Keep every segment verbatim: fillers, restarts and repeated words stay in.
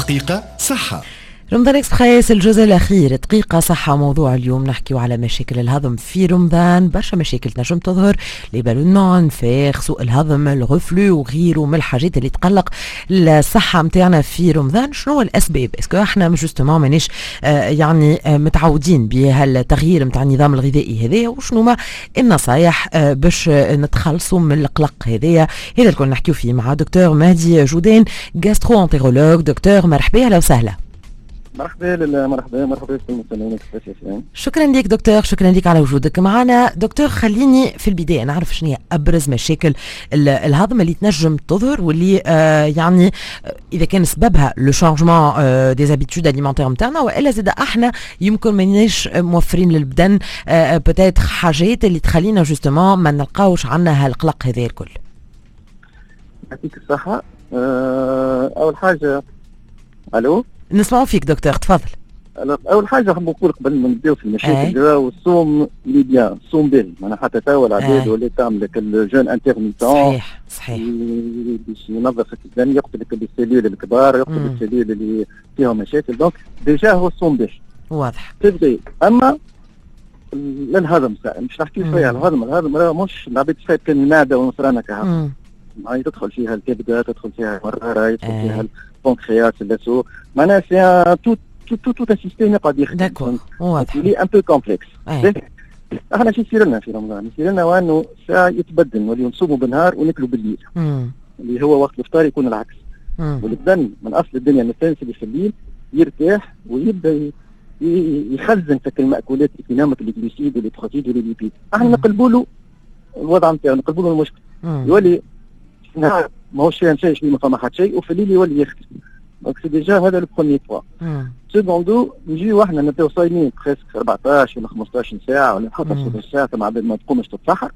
دقيقة صحة. رمضان اكسبريس الجزء الأخير، دقيقة صحة. موضوع اليوم نحكيو على مشاكل الهضم في رمضان. برشا مشاكل تنجم تظهر، لي بالون نفاخ، سوء الهضم، الغفلو وغيره من الحاجات اللي تقلق الصحة متاعنا في رمضان. شنو الأسباب؟ اسكو احنا جوستومون مانيش آه يعني آه متعودين بهالتغيير متاع النظام الغذائي هذايا؟ وشنو ما النصايح آه باش آه نتخلصوا من القلق هذايا؟ هذا الكل نحكيو فيه مع دكتور مهدي جودين، جاسترو انتيرولوج. دكتور مرحبا، اهلا وسهلا. مرحبا لله، مرحبا مرحبا بالمستمعين. شكرا لك دكتور، شكرا لك على وجودك معنا. دكتور خليني في البداية نعرف شنو هي أبرز مشاكل الهضم اللي تنجم تظهر، واللي آه يعني إذا كان سببها لو شانجمون دي زابيتود أليمونتير نتاعنا، وإلا زاد احنا يمكن مانيش موفرين للبدن آه بتاعت حاجات اللي تخلينا جوستومون ما نلقاوش عنا هالقلق هذا الكل. يعطيك الصحة. آه أول حاجة، ألو نسمعوا فيك دكتور، تفضل. اول حاجه نحب نقول قبل ما نبداو في المشاكل والصوم اللي بيان، الصوم باهي، معناها حتى توا العباد ولات تعمل لك الجون انترميتون. صحيح صحيح. باش ينظف الدم، يقتل لك السيلول الكبار، يقتل السيلول اللي فيهم مشاكل. دونك ديجا هو الصوم باهي واضح تبغي. اما للهضم مش نحكي شويه على الهضم. الهضم راه مش العباد تفايت كان المعده ونصرانه كهذا، هاي تدخل فيها الكبده، تدخل فيها المراره، يدخل أي. فيها البنكرياس، اللاسو، معناها سي تو تو تو تو سيستيم يقعد يخدم. داكور واضح. اللي ان بو كومبلكس. احنا شو يصير لنا في رمضان؟ يصير لنا وانه ساعه يتبدل، نوليو نصوموا بالنهار وناكلوا بالليل. مم. اللي هو وقت الافطار يكون العكس. والبدن من اصل الدنيا متنسل في الليل يرتاح ويبدا يخزن تلك المأكولات في نمط الجلوسيد والبروتيد والليبيد. احنا نقلبوا له الوضع نتاعو، نقلبوا له المشكل. يولي نهار ماهوش فيها شيء، ما فما حتى شيء، وفي الليل يولي يخدم. دونك سي ديجا هذا لو بروميي بوان. سكوندو نجيو احنا نبداو صايمين بريسك أربعطاش ولا خمسطاش ساعه ولا حتى ستة ساعات مع بعد ما تقومش تتسحر،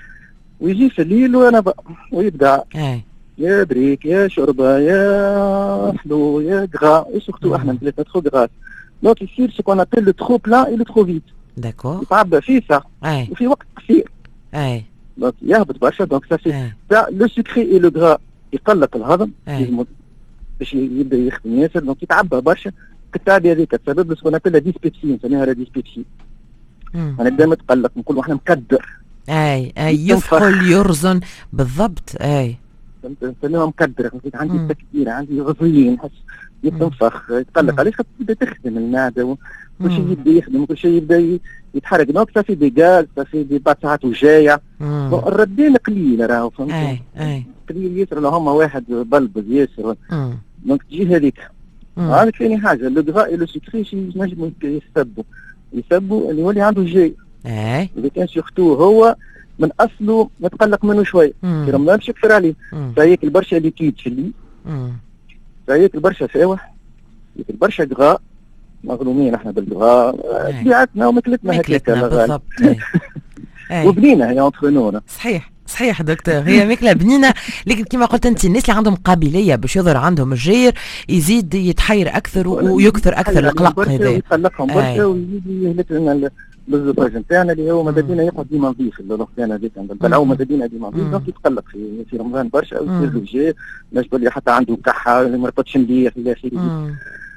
ويجي في الليل وانا بقى ويبدا يا بريك يا شوربه يا حلو يا غرا، سورتو احنا نبدا ترو غرا. دونك يصير سو كون ابل لو ترو بلان اي لو ترو فيت. داكور. يتعبى فيه ساعه وفي وقت قصير. اي دونك يهبط برشا. دونك سا سي لو سكري اي لو غرا يقلق الهضم باش يبدا يخدم ياسر. دونك يتعبى برشا. التعبئه هذيك تسبب له سكون ابل ديسبيبسي، نسميها لا ديسبيبسي. انا دائما نتقلق، نقول احنا مكدر. اي اي يثقل يرزن بالضبط. اي نسميها مكدر، عندي تكدير، عندي غزين، نحس يتنفخ، يتقلق. علاش؟ تبدا تخدم المعده كل شيء يبدا يخدم، كل شيء يبدا يتحرك. دونك صافي دي غاز، صافي دي باتات وجايه. الردين قليل راهو، فهمت؟ اي اي قليل ياسر. لو هما واحد بلبز ياسر. دونك تجي هذيك. هذيك ثاني حاجه، لو غرا لو سكري شي نجموا يسبوا يسبوا اللي يولي عنده جاي. اي اذا كان سورتو هو من اصله نتقلق منه شويه في رمضان، باش يكثر عليه. فهيك برشا ليكيد في الليل، فهيك برشا فاوح، هيك برشا غرا. مظلومين احنا بالغرا، طبيعتنا وماكلتنا هكاك بالضبط. وبنينه هي اونتر نو. صحيح صحيح دكتور، هي ماكله بنينه، لكن كما قلت انت الناس اللي عندهم قابليه باش يظهر عندهم الجير يزيد يتحير اكثر ويكثر اكثر القلق هذا. يقلقهم برشا ويزيد يهلك لنا بالزفاج نتاعنا اللي هو ماذا بينا يقعد ديما نظيف. الوقتان هذيك نبلعو ماذا بينا ديما نظيف. دونك يتقلق في في رمضان برشا ويصير له جير، نجبر لي حتى عنده كحه، ما يرقدش مليح الى اخره.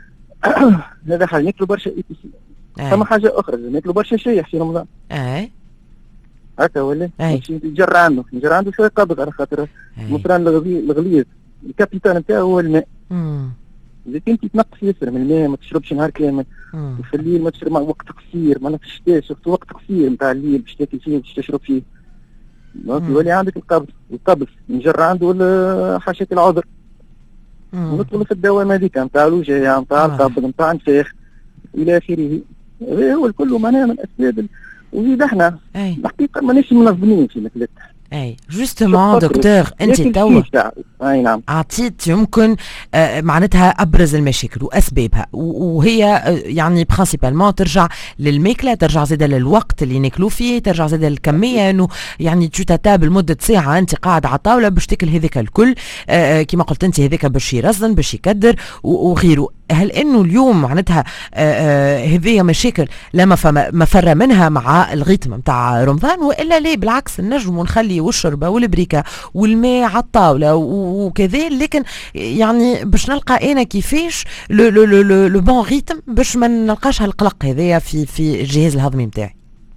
هذا حاجه. ناكلوا برشا اي تي سي. ثم حاجه اخرى، ناكلوا برشا شايح في رمضان. اي هكا ولا نجر عنده نجر عنده شويه قبض، على خاطر المصران الغليظ الكابيتال نتاعو هو الماء. اذا كنت تنقص ياسر من الماء، ما تشربش نهار كامل، وفي الليل ما تشرب وقت قصير، ما في الشتاء شفت وقت قصير نتاع الليل باش تاكل فيه باش تشرب فيه. دونك يولي عندك القبض، والقبض نجر عنده حاشيه العذر. ونطلب في الدوام هذيك نتاع الوجايه، نتاع القبض، نتاع النفاخ الى اخره. هذا هو الكل معناها من اسباب. وزيد احنا الحقيقه مانيش منظمين في ماكلتنا. اي جوستومون دكتور، انت توا اي نعم عطيت يمكن آه معناتها ابرز المشاكل واسبابها، وهي آه يعني برانسيبالمون ترجع للماكله، ترجع زاده للوقت اللي ناكلوا فيه، ترجع زاده للكميه، انه يعني تتتابع لمده ساعه انت قاعد على الطاوله باش تاكل هذاك الكل. آه كما قلت انت هذاك باش يرزن باش يكدر وغيره. هل انه اليوم معناتها هذه مشاكل لا مفر منها مع الغيتم نتاع رمضان، والا لا بالعكس نجم ونخلي الشاي والشربة والبريكة والماء على الطاولة وكذا، لكن يعني باش نلقى انا كيفاش لو لو لو لو بون ريتم باش ما نلقاش هالقلق هذايا في في الجهاز الهضمي نتاعي.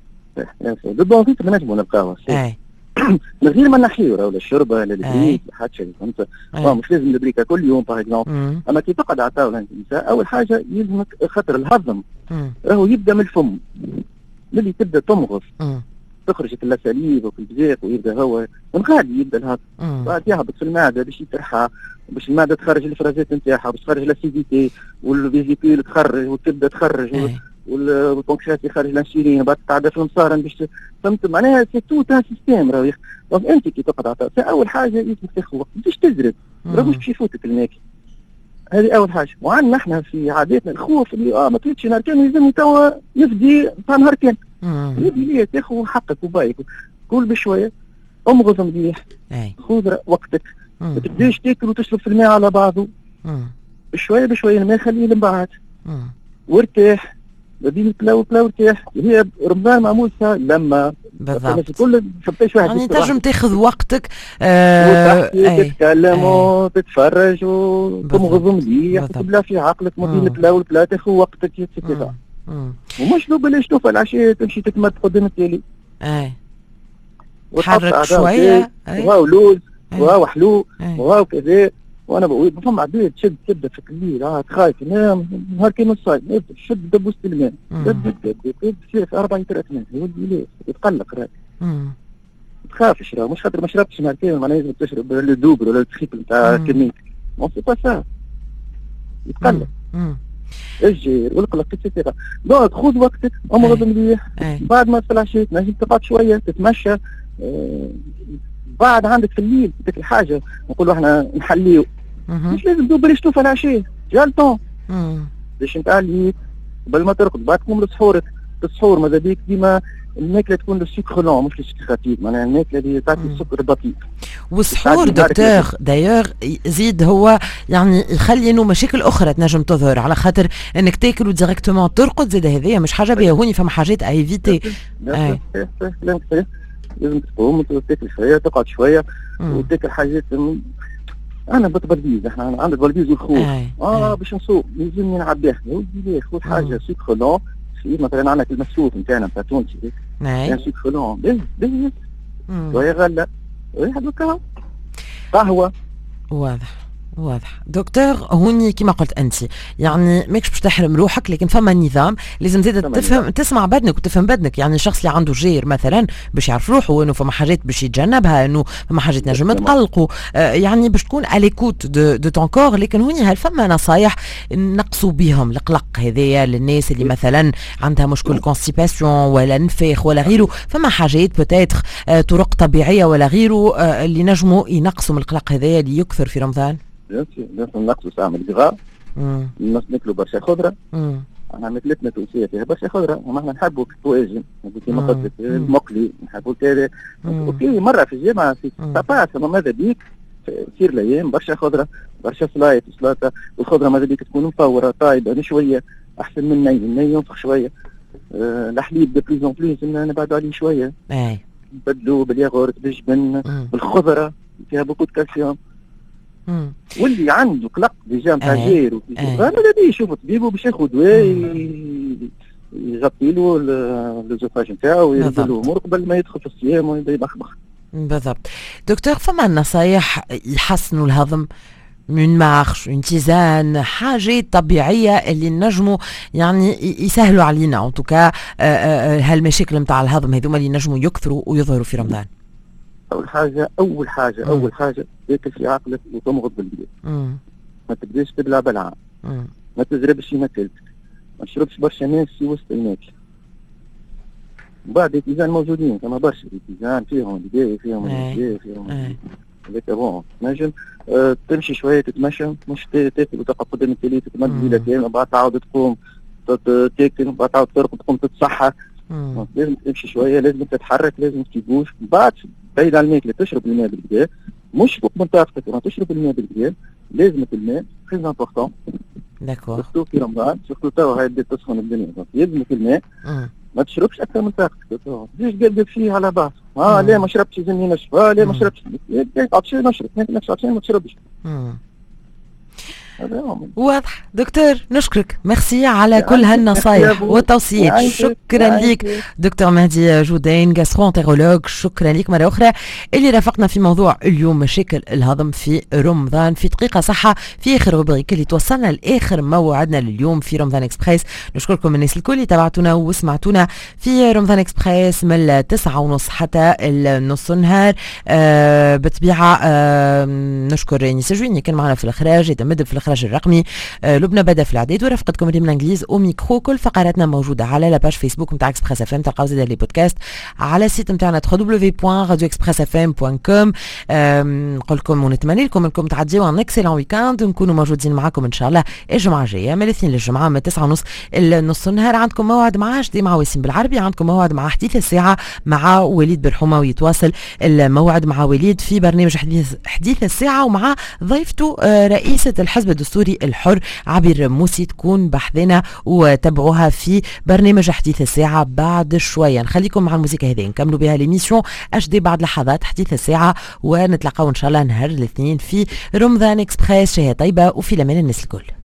لو بون ريتم نجمو نلقاوه من غير ما نحيو ولا الشربه ولا البريك حتى شيء، فهمت؟ مش لازم البريكه كل يوم باغ اكزومبل، اما كي تقعد على الطاوله انت اول حاجه يلزمك خاطر الهضم راهو يبدا من الفم، ملي تبدا تمغص تخرج السليب وفي البزاق ويبدا هو من غادي يبدا الهضم، بعد يهبط في المعده باش يترحى، باش المعده تخرج الافرازات نتاعها، باش تخرج الاسيديتي والفيزيكول تخرج والكبده تخرج والبونكشات يخرج الانسولين، بعد تتعدى في المصارن باش فهمت معناها سي تو تاع سيستيم. راهو دونك انت كي تقعد على اول حاجه لازمك تاخذ وقت باش تزرد، راه مش باش يفوتك الماكل، هذه اول حاجه. وعندنا احنا في عاداتنا الخوف اللي اه ما تريدش نهار كان يلزمني توا يفدي تاع نهار كان، يدي ليه تاخذ حقك وبايك، كل بشويه امغز مليح، خذ وقتك، ما تبداش تاكل وتشرب في الماء على بعضه، بشويه بشويه الماء خليه لمبعد، وارتاح ما بين الكلا والكلا وارتاح. هي رمضان معمول فيها لما بالضبط كل فبتاش واحد يعني تنجم تاخذ وقتك آه وتحكي تتكلم وتتفرج وتمغز مليح وتبلا في عقلك ما بين الكلا والكلا، تاخذ وقتك يتسكت ومش لو بلاش توفى العشاء تمشي تتمد قدام التالي. اي تحرك شويه وهاو لوز وهاو حلو وهاو كذا. وانا بقول فهم عباد تشد تبدا في الليل اه خايف ينام نهار كي نص ساعه يبدا شد دبوس الماء دب دب دب في اربع لترات ماء يولي ليه يتقلق راك ما تخافش راه مش خاطر ما شربتش نهار كامل معناها لازم تشرب الدوبل ولا التخيط نتاع كميتك مون سي با سا يتقلق الجير والقلق كيتسيرا. دونك خذ وقتك امرض مليح بعد ما تصل العشاء تنجم تقعد شويه تتمشى. آه بعد عندك في الليل ديك الحاجه نقولوا احنا نحليو مش لازم تدوب بريش توفى العشاء جا الطون باش انت عليك قبل ما ترقد بعد تقوم لسحورك. السحور ماذا بيك ديما الماكله تكون السكر لون مش السكر خفيف، معناها الماكله اللي تعطي السكر البطيء. والسحور دكتور دايوغ يزيد هو يعني يخلي انه مشاكل اخرى تنجم تظهر على خاطر انك تاكل وديريكتومون ترقد، زاد هذايا مش حاجه بها هوني فما حاجات ايفيتي. لازم تقوم وتاكل شويه تقعد شويه وتاكل حاجات. انا بتبلبيز احنا عندنا البلبيز والخوف اه باش نسوق لازمني نعبيه يا ودي خذ حاجه سكر لون مثلا عندك المسلوط نتاعنا نتاع تونسي كان سكر لون باهي باهي شويه غله واحد هكا قهوه. واضح واضح دكتور. هوني كما قلت انت يعني ماكش باش تحرم روحك، لكن فما نظام لازم زيد تفهم تسمع بدنك وتفهم بدنك. يعني الشخص اللي عنده جير مثلا باش يعرف روحه انه فما حاجات باش يتجنبها، انه فما حاجات نجم تقلقوا، آه يعني باش تكون اليكوت دو, دو تون كور. لكن هوني هل فما نصايح نقصوا بهم القلق هذايا للناس اللي مثلا عندها مشكل كونستيباسيون ولا نفاخ ولا غيره؟ فما حاجات بتاتر آه طرق طبيعيه ولا غيره آه اللي نجموا ينقصوا من القلق هذايا اللي يكثر في رمضان؟ لازم نقصوا ساعة من الغذاء، الناس ناكلوا برشا خضرة. احنا ماكلتنا تونسية فيها برشا خضرة، وما احنا نحبوا الطواجن كيما قلت لك المقلي نحبوا كذا. اوكي مرة في الجامعة في ساباس اما ماذا بيك تصير الايام برشا خضرة برشا سلايط وسلاطة، والخضرة ماذا بيك تكون مفورة طايبة شوية أحسن من الني، الني ينفخ شوية. أه الحليب دو بليز اون بليز نبعدوا عليه شوية، نبدلوا بالياغورت بالجبن بالخضرة فيها بوكو كالسيوم. مم. واللي عنده قلق ديجا نتاع جير هذا غادي يشوف طبيبه باش ياخذ دواء يغطي له الزوفاج نتاعو ويرد له امور قبل ما يدخل في الصيام ويبدا يبخبخ. بالضبط دكتور. فما نصايح يحسنوا الهضم من مارش اون تيزان حاجات طبيعيه اللي نجموا يعني يسهلوا علينا ان توكا هالمشاكل نتاع الهضم هذوما اللي نجموا يكثروا ويظهروا في رمضان؟ اول حاجه اول حاجه مم. اول حاجه تاكل في عقلك وتمغط بالبيت، ما تبداش تبلع بلعه، ما تزربش ماكلتك، ما تشربش برشا ناس في وسط الماكل. بعد التيزان موجودين كما برشا التيزان فيهم البدايه فيهم البدايه فيهم هذاك بون تنجم أه تمشي شويه تتمشى، مش تاكل وتقعد قدام التلي تتمد ليله كامله بعد تعاود تقوم تاكل بعد تعاود ترقد تقوم تتصحى. لازم تمشي شويه، لازم تتحرك، لازم تبوش. بعد بعيد عن الماكله تشرب الماء بالكدا، مش فوق من طاقتك ما تشرب الماء بالكدا، لازم الماء تري امبورطون. داكور. سورتو في رمضان سورتو توا هاي بدات تسخن الدنيا، لازم الماء ما تشربش اكثر من طاقتك. زيد قلبك فيه على بعض. اه لا ما شربتش لازمني نشرب. اه لا ما شربتش عطشان نشرب. انت عطشان ما تشربش. واضح. دكتور نشكرك، ميرسي على كل هالنصايح والتوصيات. شكرا لك دكتور مهدي جودين، جاسترونتيرولوج. شكرا لك مرة أخرى اللي رافقنا في موضوع اليوم مشاكل الهضم في رمضان في دقيقة صحة في آخر روبريك اللي توصلنا لآخر موعدنا لليوم في رمضان إكسبريس. نشكركم الناس الكل اللي تابعتونا وسمعتونا في رمضان إكسبريس من التسعة ونص حتى النص النهار. آه بطبيعة آه نشكر نيسا جويني كان معنا في الإخراج، يتمد في الإخراج الرقمي. آه لبنى بدا في الاعداد ورفقتكم ريم الانجليز وميكرو. كل فقراتنا موجوده على لاباج فيسبوك نتاع اكسبريس اف ام، تلقاو زيد لي بودكاست على السيت نتاعنا دبليو دبليو دبليو بوان راديو اكسبريس اف ام بوان كوم. نقول لكم ونتمنى لكم انكم تعديوا ان اكسلون ويكاند، ونكونوا موجودين معكم ان شاء الله الجمعه الجايه من الاثنين للجمعه من تسعة ونص النص النهار. عندكم موعد مع جدي مع وسيم بالعربي، عندكم موعد مع حديث الساعه مع وليد برحومه، ويتواصل الموعد مع وليد في برنامج حديث حديث الساعه ومع ضيفته رئيسه الحزب الدستوري الحر عبير موسي. تكون بحثنا وتابعوها في برنامج حديث الساعة بعد شوية. نخليكم مع الموسيقى هذه نكملوا بها ليميسيون اش دي بعد لحظات حديث الساعة، ونتلاقاو ان شاء الله نهار الاثنين في رمضان اكسبريس. شهية طيبة وفي الامان الناس الكل.